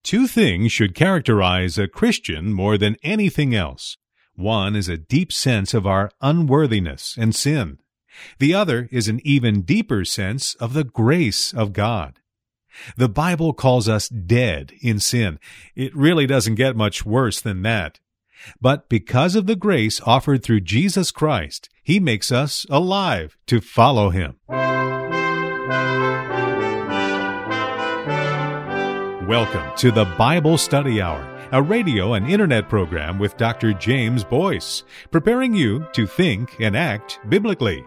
Two things should characterize a Christian more than anything else. One is a deep sense of our unworthiness and sin. The other is an even deeper sense of the grace of God. The Bible calls us dead in sin. It really doesn't get much worse than that. But because of the grace offered through Jesus Christ, He makes us alive to follow Him. Welcome to the Bible Study Hour, a radio and internet program with Dr. James Boyce, preparing you to think and act biblically.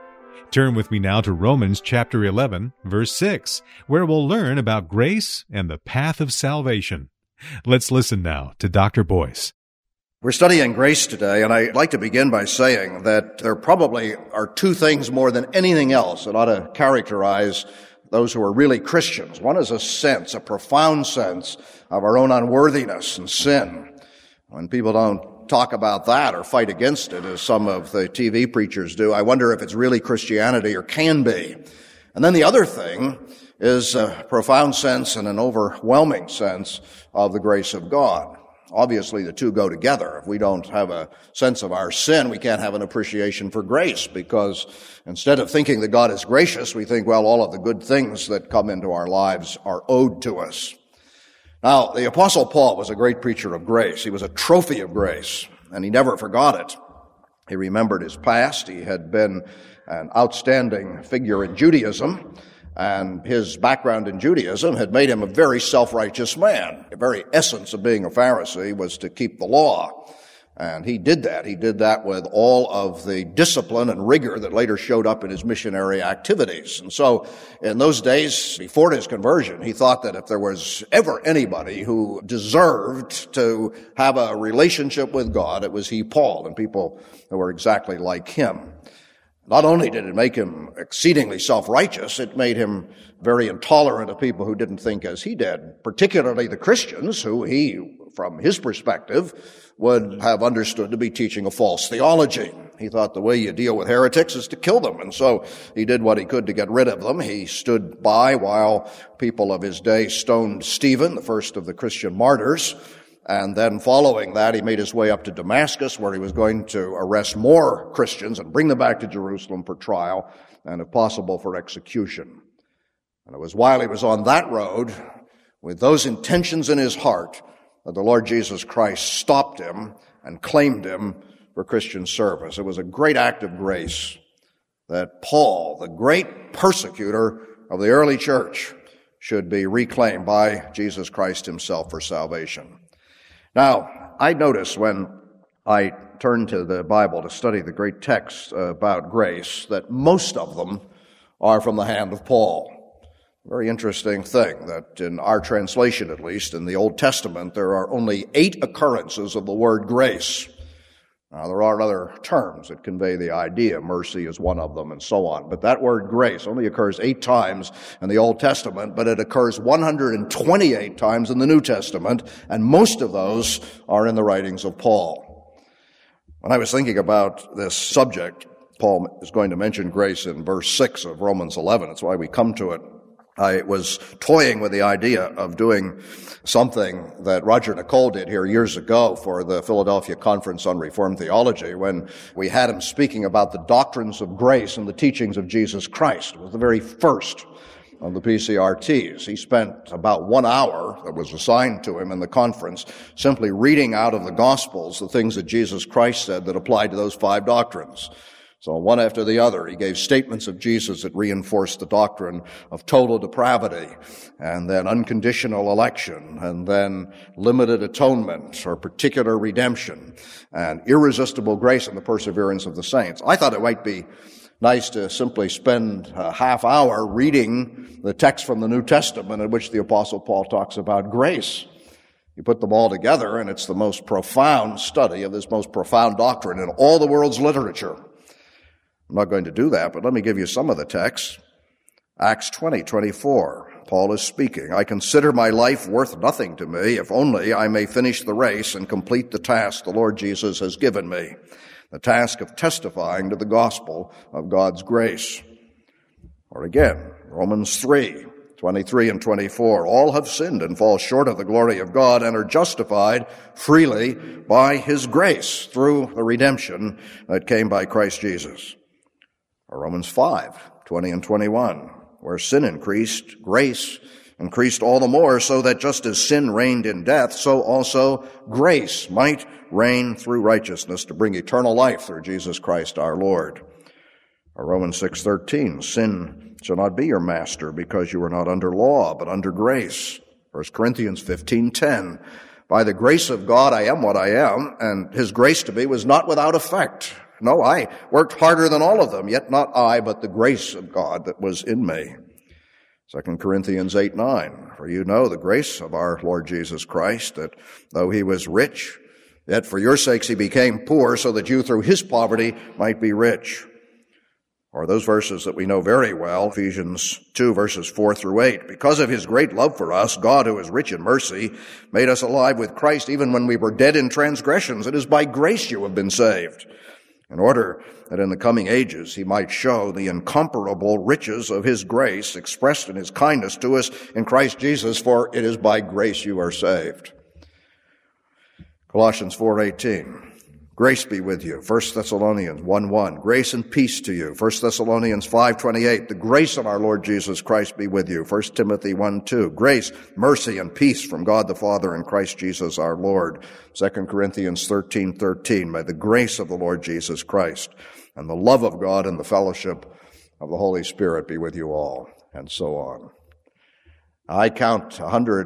Turn with me now to Romans chapter 11, verse 6, where we'll learn about grace and the path of salvation. Let's listen now to Dr. Boyce. We're studying grace today, and I'd like to begin by saying that there probably are two things more than anything else that ought to characterize those who are really Christians. One is a profound sense of our own unworthiness and sin. When people don't talk about that or fight against it, as some of the TV preachers do, I wonder if it's really Christianity or can be. And then the other thing is a profound sense and an overwhelming sense of the grace of God. Obviously, the two go together. If we don't have a sense of our sin, we can't have an appreciation for grace, because instead of thinking that God is gracious, we think, well, all of the good things that come into our lives are owed to us. Now, the Apostle Paul was a great preacher of grace. He was a trophy of grace, and he never forgot it. He remembered his past. He had been an outstanding figure in Judaism, and his background in Judaism had made him a very self-righteous man. The very essence of being a Pharisee was to keep the law. And he did that. He did that with all of the discipline and rigor that later showed up in his missionary activities. And so in those days, before his conversion, he thought that if there was ever anybody who deserved to have a relationship with God, it was he, Paul, and people who were exactly like him. Not only did it make him exceedingly self-righteous, it made him very intolerant of people who didn't think as he did, particularly the Christians, who he, from his perspective, would have understood to be teaching a false theology. He thought the way you deal with heretics is to kill them, and so he did what he could to get rid of them. He stood by while people of his day stoned Stephen, the first of the Christian martyrs. And then following that, he made his way up to Damascus, where he was going to arrest more Christians and bring them back to Jerusalem for trial and, if possible, for execution. And it was while he was on that road, with those intentions in his heart, that the Lord Jesus Christ stopped him and claimed him for Christian service. It was a great act of grace that Paul, the great persecutor of the early church, should be reclaimed by Jesus Christ himself for salvation. Now, I notice when I turn to the Bible to study the great texts about grace that most of them are from the hand of Paul. Very interesting thing that in our translation, at least, in the Old Testament, there are only 8 occurrences of the word grace. Now, there are other terms that convey the idea. Mercy is one of them, and so on. But that word grace only occurs 8 times in the Old Testament, but it occurs 128 times in the New Testament, and most of those are in the writings of Paul. When I was thinking about this subject, Paul is going to mention grace in verse 6 of Romans 11. That's why we come to it. I was toying with the idea of doing something that Roger Nicole did here years ago for the Philadelphia Conference on Reformed Theology, when we had him speaking about the doctrines of grace and the teachings of Jesus Christ. It was the very first of the PCRTs. He spent about 1 hour that was assigned to him in the conference simply reading out of the Gospels the things that Jesus Christ said that applied to those 5 doctrines. So one after the other, he gave statements of Jesus that reinforced the doctrine of total depravity, and then unconditional election, and then limited atonement or particular redemption, and irresistible grace and the perseverance of the saints. I thought it might be nice to simply spend a half hour reading the text from the New Testament in which the Apostle Paul talks about grace. You put them all together, and it's the most profound study of this most profound doctrine in all the world's literature. I'm not going to do that, but let me give you some of the texts. Acts 20:24. Paul is speaking. I consider my life worth nothing to me, if only I may finish the race and complete the task the Lord Jesus has given me, the task of testifying to the gospel of God's grace. Or again, Romans 3:12 23 and 24. All have sinned and fall short of the glory of God and are justified freely by his grace through the redemption that came by Christ Jesus. Or Romans 5, 20 and 21, where sin increased, grace increased all the more, so that just as sin reigned in death, so also grace might reign through righteousness to bring eternal life through Jesus Christ our Lord. Or Romans 6:13, sin shall not be your master because you are not under law, but under grace. 1 Corinthians 15:10, by the grace of God I am what I am, and his grace to me was not without effect. No, I worked harder than all of them, yet not I, but the grace of God that was in me. 2 Corinthians 8:9, for you know the grace of our Lord Jesus Christ, that though he was rich, yet for your sakes he became poor, so that you through his poverty might be rich. Or those verses that we know very well, Ephesians 2, verses 4 through 8. Because of his great love for us, God, who is rich in mercy, made us alive with Christ even when we were dead in transgressions. It is by grace you have been saved, in order that in the coming ages he might show the incomparable riches of his grace expressed in his kindness to us in Christ Jesus, for it is by grace you are saved. Colossians 4:18, grace be with you. 1 Thessalonians 1:1, grace and peace to you. 1 Thessalonians 5:28, the grace of our Lord Jesus Christ be with you. 1 Timothy 1:2, grace, mercy, and peace from God the Father and Christ Jesus our Lord. 2 Corinthians 13:13, may the grace of the Lord Jesus Christ and the love of God and the fellowship of the Holy Spirit be with you all, and so on. I count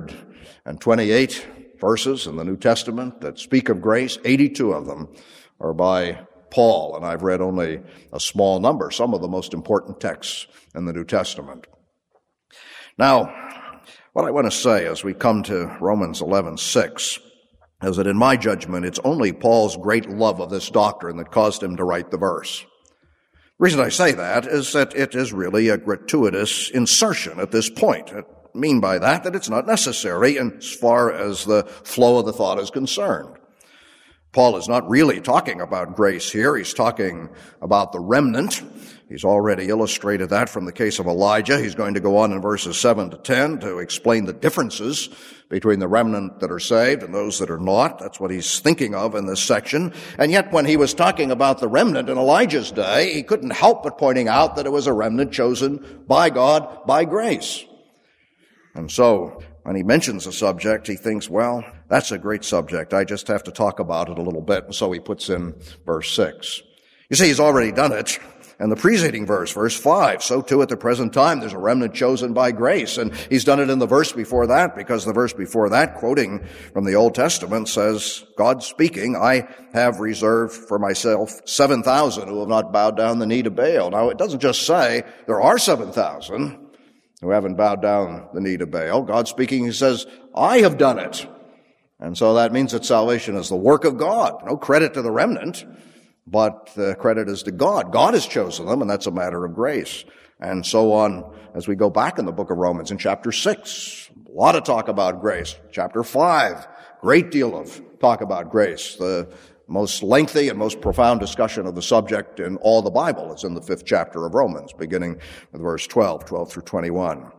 128 verses in the New Testament that speak of grace. 82 of them are by Paul, and I've read only a small number, some of the most important texts in the New Testament. Now, what I want to say as we come to Romans 11:6 is that in my judgment, it's only Paul's great love of this doctrine that caused him to write the verse. The reason I say that is that it is really a gratuitous insertion at this point. I mean by that it's not necessary as far as the flow of the thought is concerned. Paul is not really talking about grace here. He's talking about the remnant. He's already illustrated that from the case of Elijah. He's going to go on in verses 7 to 10 to explain the differences between the remnant that are saved and those that are not. That's what he's thinking of in this section. And yet when he was talking about the remnant in Elijah's day, he couldn't help but pointing out that it was a remnant chosen by God by grace. And so when he mentions a subject, he thinks, well, that's a great subject. I just have to talk about it a little bit. And so he puts in verse 6. You see, he's already done it. And the preceding verse, verse 5, so too at the present time there's a remnant chosen by grace. And he's done it in the verse before that, because the verse before that, quoting from the Old Testament, says, God speaking, I have reserved for myself 7,000 who have not bowed down the knee to Baal. Now, it doesn't just say there are 7,000 who haven't bowed down the knee to Baal. God speaking, he says, I have done it. And so that means that salvation is the work of God. No credit to the remnant, but the credit is to God. God has chosen them, and that's a matter of grace. And so on as we go back in the book of Romans in chapter 6, a lot of talk about grace. Chapter 5, great deal of talk about grace. The most lengthy and most profound discussion of the subject in all the Bible is in the 5th chapter of Romans, beginning with verse 12 through 21.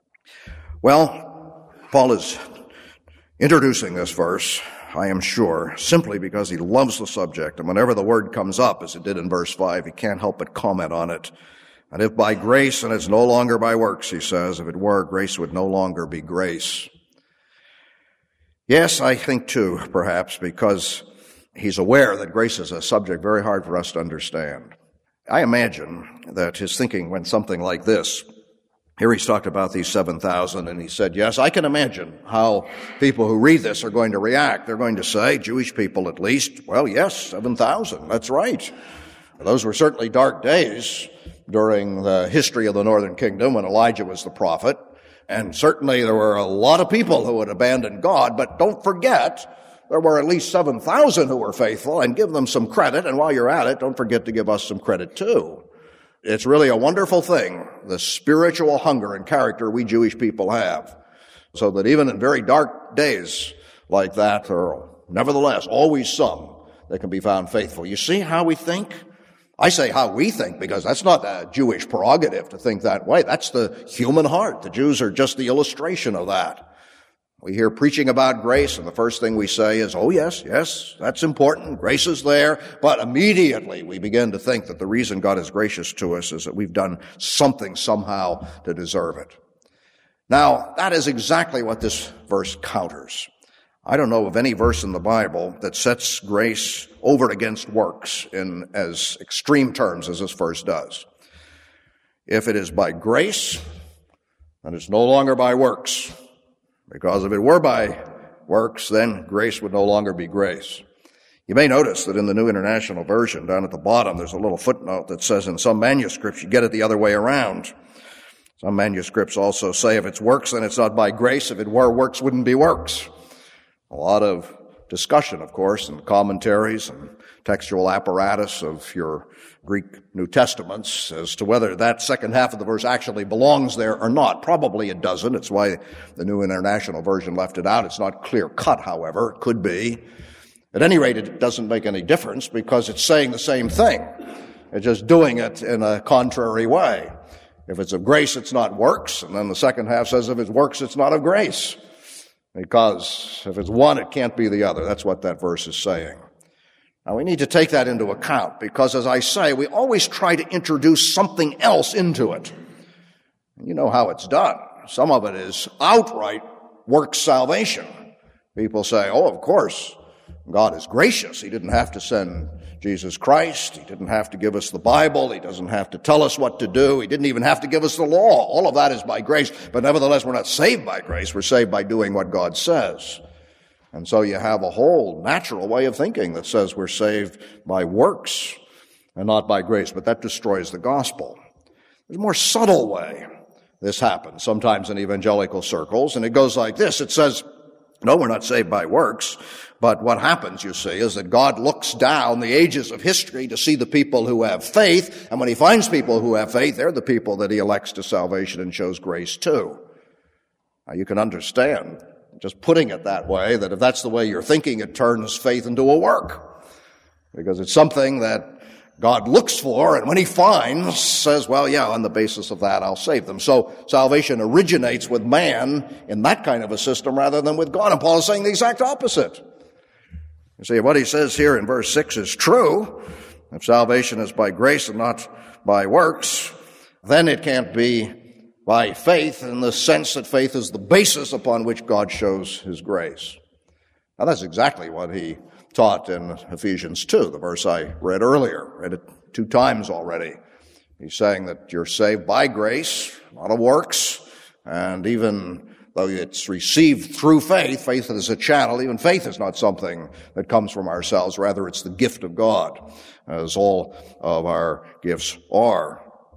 Well, Paul is introducing this verse, I am sure, simply because he loves the subject. And whenever the word comes up, as it did in verse 5, he can't help but comment on it. And if by grace, and it's no longer by works, he says, if it were, grace would no longer be grace. Yes, I think too, perhaps, because he's aware that grace is a subject very hard for us to understand. I imagine that his thinking went something like this. Here he's talked about these 7,000, and he said, yes, I can imagine how people who read this are going to react. They're going to say, Jewish people at least, well, yes, 7,000, that's right. Those were certainly dark days during the history of the northern kingdom when Elijah was the prophet, and certainly there were a lot of people who had abandoned God, but don't forget, there were at least 7,000 who were faithful, and give them some credit, and while you're at it, don't forget to give us some credit too. It's really a wonderful thing, the spiritual hunger and character we Jewish people have, so that even in very dark days like that, there are nevertheless always some that can be found faithful. You see how we think? I say how we think because that's not a Jewish prerogative to think that way. That's the human heart. The Jews are just the illustration of that. We hear preaching about grace, and the first thing we say is, oh, yes, that's important. Grace is there. But immediately we begin to think that the reason God is gracious to us is that we've done something somehow to deserve it. Now, that is exactly what this verse counters. I don't know of any verse in the Bible that sets grace over against works in as extreme terms as this verse does. If it is by grace, then it's no longer by works. Because if it were by works, then grace would no longer be grace. You may notice that in the New International Version, down at the bottom, there's a little footnote that says in some manuscripts you get it the other way around. Some manuscripts also say if it's works, then it's not by grace. If it were works, wouldn't be works. A lot of discussion, of course, and commentaries and textual apparatus of your Greek New Testaments as to whether that second half of the verse actually belongs there or not. Probably it doesn't. It's why the New International Version left it out. It's not clear cut, however. It could be. At any rate, it doesn't make any difference because it's saying the same thing. It's just doing it in a contrary way. If it's of grace, it's not works. And then the second half says if it's works, it's not of grace. Because if it's one, it can't be the other. That's what that verse is saying. Now, we need to take that into account because, as I say, we always try to introduce something else into it. You know how it's done. Some of it is outright works salvation. People say, oh, of course, God is gracious. He didn't have to send Jesus Christ. He didn't have to give us the Bible. He doesn't have to tell us what to do. He didn't even have to give us the law. All of that is by grace. But nevertheless, we're not saved by grace. We're saved by doing what God says. And so you have a whole natural way of thinking that says we're saved by works and not by grace. But that destroys the gospel. There's a more subtle way this happens, sometimes in evangelical circles. And it goes like this. It says, no, we're not saved by works. But what happens, you see, is that God looks down the ages of history to see the people who have faith. And when he finds people who have faith, they're the people that he elects to salvation and shows grace to. Now, you can understand, just putting it that way, that if that's the way you're thinking, it turns faith into a work. Because it's something that God looks for, and when he finds, says, well, yeah, on the basis of that, I'll save them. So salvation originates with man in that kind of a system rather than with God. And Paul is saying the exact opposite. You see, what he says here in verse 6 is true. If salvation is by grace and not by works, then it can't be by faith in the sense that faith is the basis upon which God shows his grace. Now, that's exactly what he taught in Ephesians 2, the verse I read earlier. Read it 2 times already. He's saying that you're saved by grace, not of works, and even though it's received through faith, faith is a channel, even faith is not something that comes from ourselves. Rather, it's the gift of God, as all of our gifts are.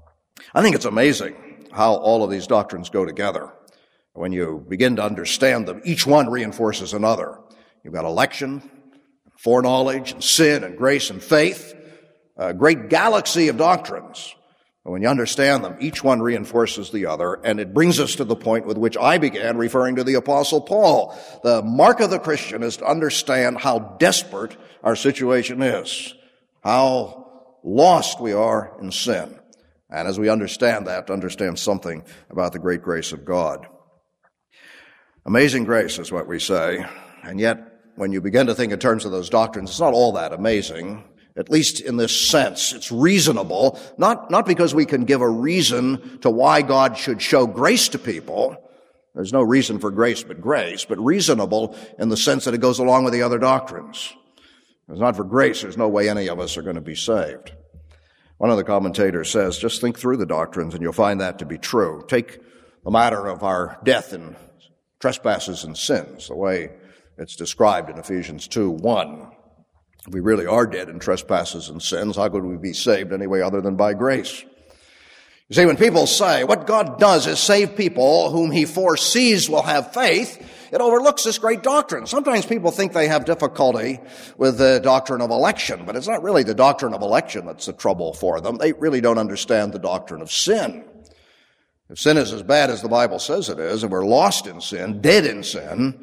I think it's amazing how all of these doctrines go together. When you begin to understand them, each one reinforces another. You've got election, foreknowledge, and sin, and grace, and faith, a great galaxy of doctrines. And when you understand them, each one reinforces the other, and it brings us to the point with which I began referring to the Apostle Paul. The mark of the Christian is to understand how desperate our situation is, how lost we are in sin. And as we understand that, to understand something about the great grace of God. Amazing grace is what we say, and yet when you begin to think in terms of those doctrines, it's not all that amazing, at least in this sense. It's reasonable, not because we can give a reason to why God should show grace to people. There's no reason for grace but reasonable in the sense that it goes along with the other doctrines. If it's not for grace, there's no way any of us are going to be saved. One of the commentators says, just think through the doctrines and you'll find that to be true. Take the matter of our death in trespasses and sins, the way it's described in Ephesians 2:1. If we really are dead in trespasses and sins, how could we be saved any way other than by grace? You see, when people say what God does is save people whom he foresees will have faith, it overlooks this great doctrine. Sometimes people think they have difficulty with the doctrine of election, but it's not really the doctrine of election that's the trouble for them. They really don't understand the doctrine of sin. If sin is as bad as the Bible says it is, and we're lost in sin, dead in sin,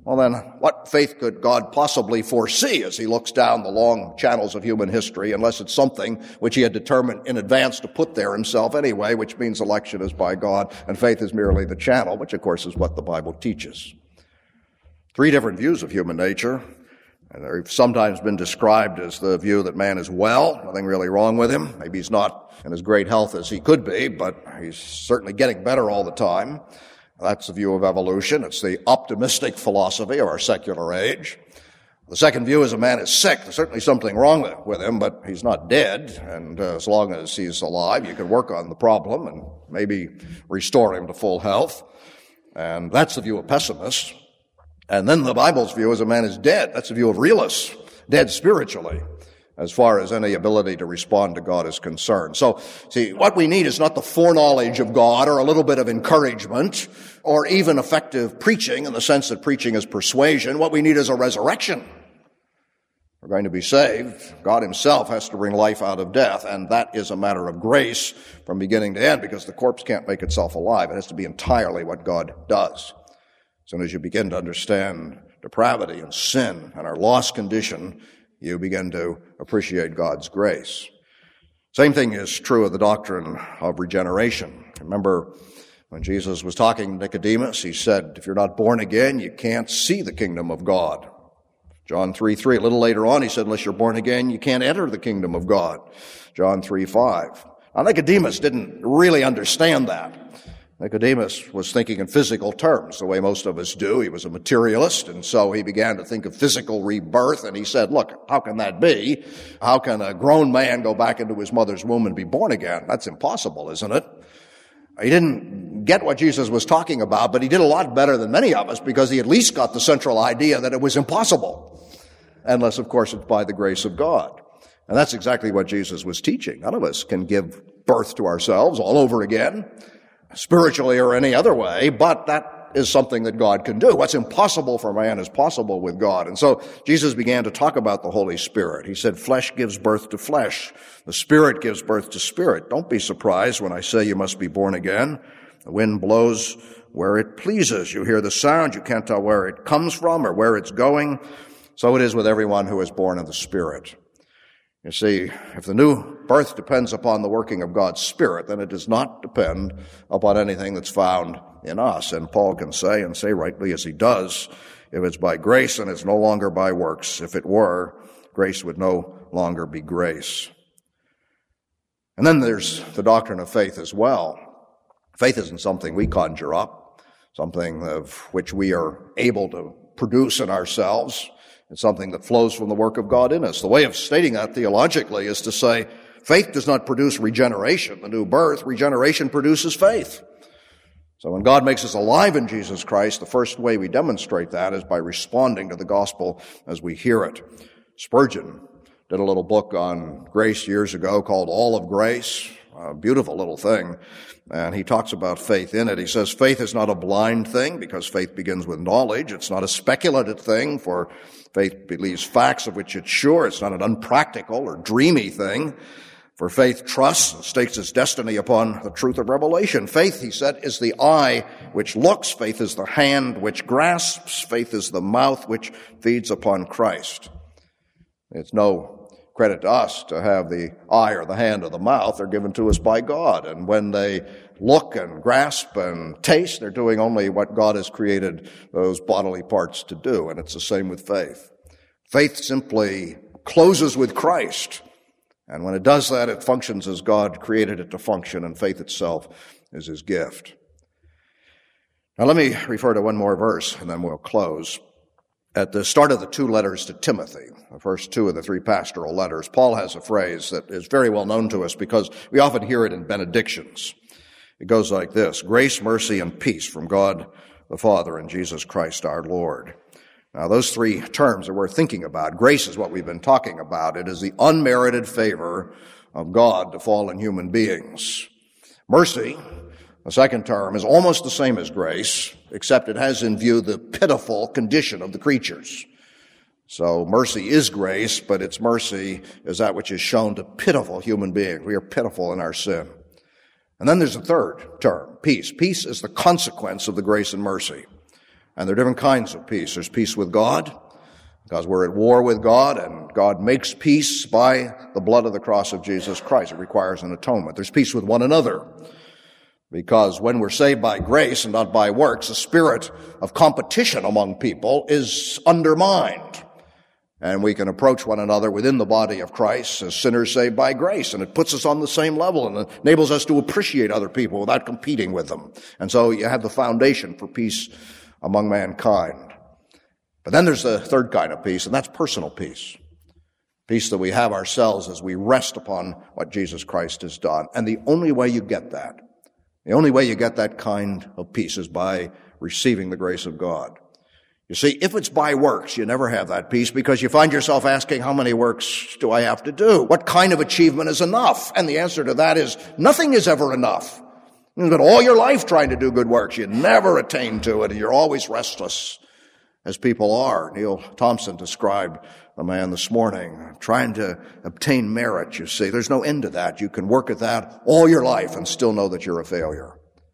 Well then, what faith could God possibly foresee as he looks down the long channels of human history, unless it's something which he had determined in advance to put there himself anyway, which means election is by God and faith is merely the channel, which of course is what the Bible teaches. Three different views of human nature. And they've sometimes been described as the view that man is well, nothing really wrong with him. Maybe he's not in as great health as he could be, but he's certainly getting better all the time. That's the view of evolution. It's the optimistic philosophy of our secular age. The second view is a man is sick. There's certainly something wrong with him, but he's not dead. And as long as he's alive, you can work on the problem and maybe restore him to full health. And that's the view of pessimists. And then the Bible's view is a man is dead. That's the view of realists, dead spiritually, as far as any ability to respond to God is concerned. So, see, what we need is not the foreknowledge of God or a little bit of encouragement or even effective preaching in the sense that preaching is persuasion. What we need is a resurrection. We're going to be saved. God himself has to bring life out of death, and that is a matter of grace from beginning to end because the corpse can't make itself alive. It has to be entirely what God does. As soon as you begin to understand depravity and sin and our lost condition, you begin to appreciate God's grace. Same thing is true of the doctrine of regeneration. Remember when Jesus was talking to Nicodemus, he said, if you're not born again, you can't see the kingdom of God. John 3:3. A little later on, he said, unless you're born again, you can't enter the kingdom of God. John 3:5. Now, Nicodemus didn't really understand that. Nicodemus was thinking in physical terms, the way most of us do. He was a materialist, and so he began to think of physical rebirth, and he said, look, how can that be? How can a grown man go back into his mother's womb and be born again? That's impossible, isn't it? He didn't get what Jesus was talking about, but he did a lot better than many of us because he at least got the central idea that it was impossible, unless, of course, it's by the grace of God. And that's exactly what Jesus was teaching. None of us can give birth to ourselves all over again, spiritually or any other way, but that is something that God can do. What's impossible for man is possible with God. And so Jesus began to talk about the Holy Spirit. He said, flesh gives birth to flesh. The Spirit gives birth to spirit. Don't be surprised when I say you must be born again. The wind blows where it pleases. You hear the sound. You can't tell where it comes from or where it's going. So it is with everyone who is born of the Spirit. You see, if the new birth depends upon the working of God's Spirit, then it does not depend upon anything that's found in us. And Paul can say, and say rightly as he does, if it's by grace and it's no longer by works, if it were, grace would no longer be grace. And then there's the doctrine of faith as well. Faith isn't something we conjure up, something of which we are able to produce in ourselves. It's something that flows from the work of God in us. The way of stating that theologically is to say, faith does not produce regeneration, the new birth. Regeneration produces faith. So when God makes us alive in Jesus Christ, the first way we demonstrate that is by responding to the gospel as we hear it. Spurgeon did a little book on grace years ago called All of Grace, a beautiful little thing. And he talks about faith in it. He says, faith is not a blind thing because faith begins with knowledge. It's not a speculative thing, for faith believes facts of which it's sure. It's not an unpractical or dreamy thing, for faith trusts and stakes its destiny upon the truth of revelation. Faith, he said, is the eye which looks. Faith is the hand which grasps. Faith is the mouth which feeds upon Christ. It's no credit to us to have the eye or the hand or the mouth. They're given to us by God. And when they look and grasp and taste, they're doing only what God has created those bodily parts to do. And it's the same with faith. Faith simply closes with Christ. And when it does that, it functions as God created it to function, and faith itself is his gift. Now let me refer to one more verse, and then we'll close. At the start of the two letters to Timothy, the first two of the three pastoral letters, Paul has a phrase that is very well known to us because we often hear it in benedictions. It goes like this: grace, mercy, and peace from God the Father and Jesus Christ our Lord. Now, those three terms are worth thinking about. Grace is what we've been talking about. It is the unmerited favor of God to fallen human beings. Mercy, the second term, is almost the same as grace, except it has in view the pitiful condition of the creatures. So mercy is grace, but its mercy is that which is shown to pitiful human beings. We are pitiful in our sin. And then there's a third term, peace. Peace is the consequence of the grace and mercy. And there are different kinds of peace. There's peace with God, because we're at war with God, and God makes peace by the blood of the cross of Jesus Christ. It requires an atonement. There's peace with one another, because when we're saved by grace and not by works, the spirit of competition among people is undermined. And we can approach one another within the body of Christ as sinners saved by grace. And it puts us on the same level and enables us to appreciate other people without competing with them. And so you have the foundation for peace among mankind. But then there's the third kind of peace, and that's personal peace. Peace that we have ourselves as we rest upon what Jesus Christ has done. And the only way you get that, the only way you get that kind of peace is by receiving the grace of God. You see, if it's by works, you never have that peace, because you find yourself asking, how many works do I have to do? What kind of achievement is enough? And the answer to that is, nothing is ever enough. You spend all your life trying to do good works. You never attain to it, and you're always restless, as people are. Neil Thompson described the man this morning trying to obtain merit, you see. There's no end to that. You can work at that all your life and still know that you're a failure.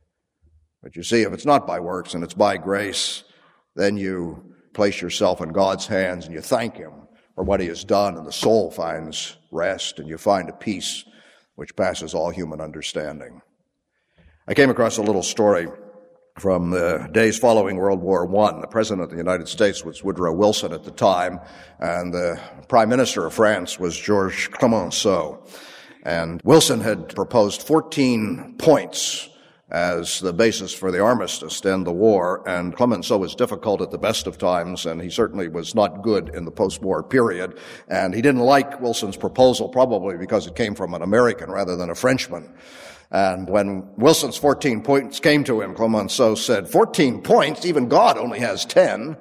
But you see, if it's not by works and it's by grace, then you place yourself in God's hands and you thank Him for what He has done, and the soul finds rest, and you find a peace which passes all human understanding. I came across a little story from the days following World War I. The President of the United States was Woodrow Wilson at the time, and the Prime Minister of France was Georges Clemenceau. And Wilson had proposed 14 points as the basis for the armistice to end the war, and Clemenceau was difficult at the best of times, and he certainly was not good in the post-war period, and he didn't like Wilson's proposal, probably because it came from an American rather than a Frenchman. And when Wilson's 14 points came to him, Clemenceau said, 14 points? Even God only has 10.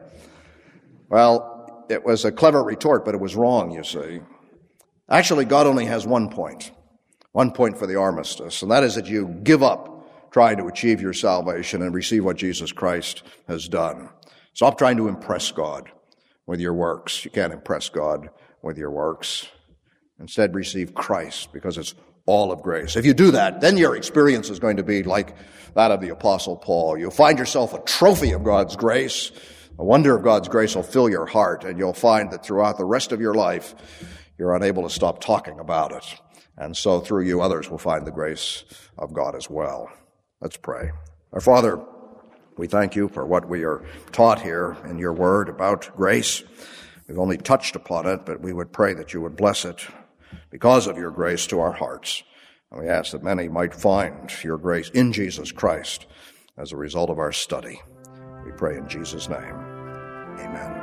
Well, it was a clever retort, but it was wrong, you see. Actually, God only has 1 point for the armistice, and that is that you give up trying to achieve your salvation and receive what Jesus Christ has done. Stop trying to impress God with your works. You can't impress God with your works. Instead, receive Christ, because it's all of grace. If you do that, then your experience is going to be like that of the Apostle Paul. You'll find yourself a trophy of God's grace. The wonder of God's grace will fill your heart, and you'll find that throughout the rest of your life, you're unable to stop talking about it. And so through you, others will find the grace of God as well. Let's pray. Our Father, we thank you for what we are taught here in your word about grace. We've only touched upon it, but we would pray that you would bless it because of your grace to our hearts. And we ask that many might find your grace in Jesus Christ as a result of our study. We pray in Jesus' name. Amen.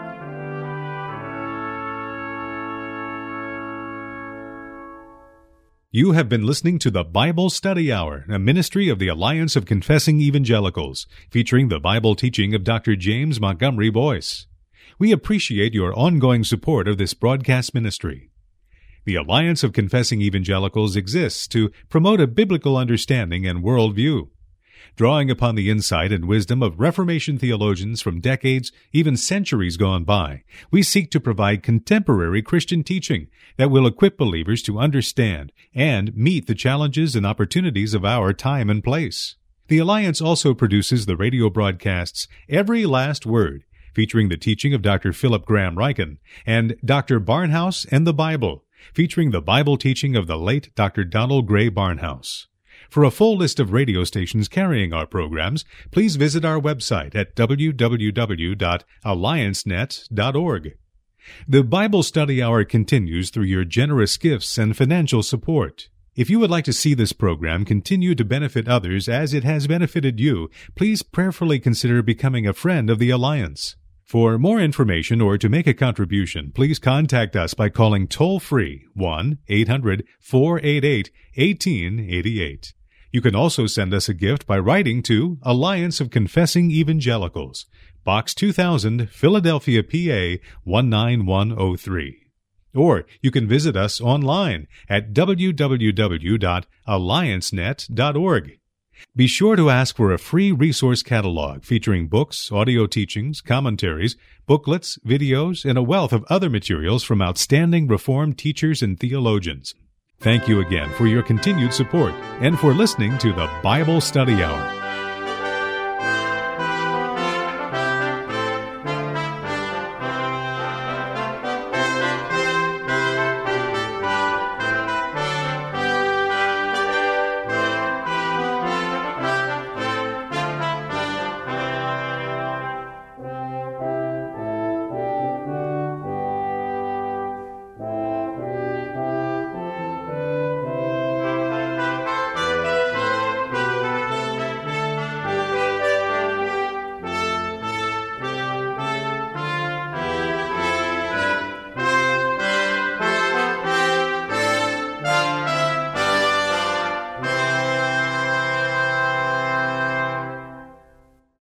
You have been listening to the Bible Study Hour, a ministry of the Alliance of Confessing Evangelicals, featuring the Bible teaching of Dr. James Montgomery Boyce. We appreciate your ongoing support of this broadcast ministry. The Alliance of Confessing Evangelicals exists to promote a biblical understanding and worldview. Drawing upon the insight and wisdom of Reformation theologians from decades, even centuries gone by, we seek to provide contemporary Christian teaching that will equip believers to understand and meet the challenges and opportunities of our time and place. The Alliance also produces the radio broadcasts Every Last Word, featuring the teaching of Dr. Philip Graham Ryken, and Dr. Barnhouse and the Bible, featuring the Bible teaching of the late Dr. Donald Gray Barnhouse. For a full list of radio stations carrying our programs, please visit our website at www.alliancenet.org. The Bible Study Hour continues through your generous gifts and financial support. If you would like to see this program continue to benefit others as it has benefited you, please prayerfully consider becoming a friend of the Alliance. For more information or to make a contribution, please contact us by calling toll-free 1-800-488-1888. You can also send us a gift by writing to Alliance of Confessing Evangelicals, Box 2000, Philadelphia, PA 19103. Or you can visit us online at www.alliancenet.org. Be sure to ask for a free resource catalog featuring books, audio teachings, commentaries, booklets, videos, and a wealth of other materials from outstanding Reformed teachers and theologians. Thank you again for your continued support and for listening to the Bible Study Hour.